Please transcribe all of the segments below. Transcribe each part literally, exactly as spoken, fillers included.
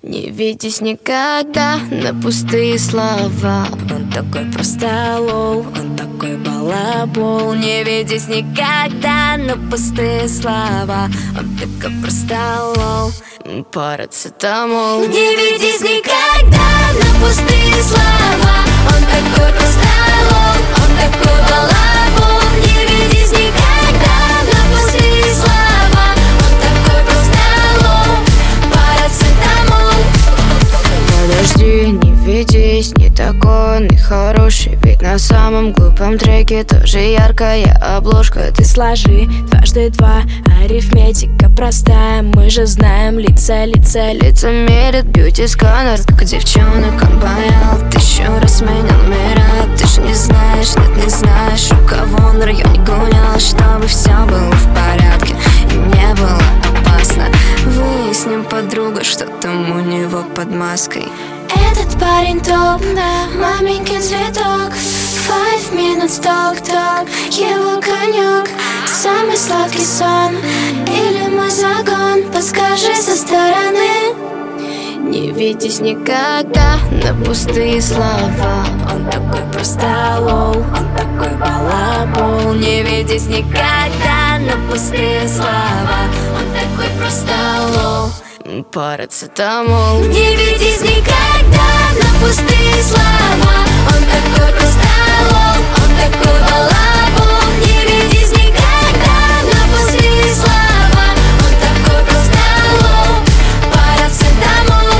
Не ведись никогда на пустые слова. Он такой простолол, он такой балабол. Не ведись никогда на пустые слова. Он такой простолол, парацетамол. Не ведись никогда на пустые слова. Он такой простолол, он такой балабол. Не ведись никогда на пустые слова. Он такой простолол, парацетамол. Подожди, не ведись, не такой он и хороший. Ведь на самом глупом треке тоже яркая обложка. Ты сложи дважды два, арифметика простая. Мы же знаем лица, лица, Лица мерят бьюти-сканер. Как девчонок он боял, тысячу раз менял номера. Ты ж не знаешь, нет, не знаешь, у кого он в районе гулял. Чтобы все было в порядке и не было опасно. Выясним, подруга, что там у него под маской. Этот парень топ, да, маменькин цветок. Five minutes talk-talk, его конек. Самый сладкий сон или мой загон? Подскажи со стороны. Не ведись никогда на пустые слова. Он такой простолол, он такой балабол. Не ведись никогда на пустые слова. Он такой простолол, парацетамол. не ведись никогда на пустые слова. Он такой простолол, он такой балабол. Не ведись никогда на пустые слова. Он такой простолол, парацетамол.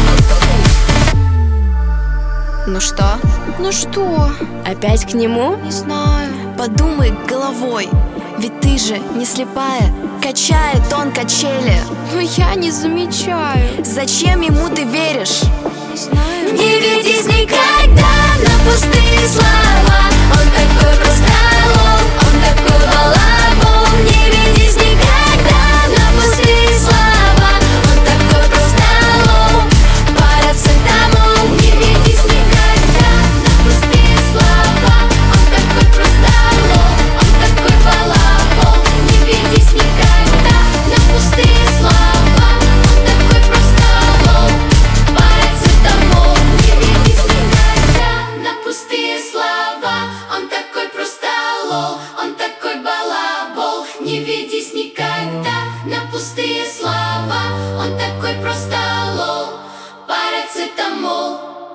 Ну что? Ну что? Опять к нему? Не знаю. Подумай головой, ведь ты же не слепая. Качает он качели, Но я не замечаю. зачем ему ты веришь? Не знаю. Не ведись никогда на пустые слова. Он такой простолол, он такой балабол. Не ведись никогда на пустые слова. Он такой простолол, парацетамол. Не ведись никогда на пустые слова. Он такой простолол, он такой балабол. Не ведись никогда на пустые слова. Он такой простолол, парацетамол. Не ведись никогда на пустые слова. Он такой простолол, он такой балабол. Не ведись никогда на пустые слова. Он такой простолол, парацетамол.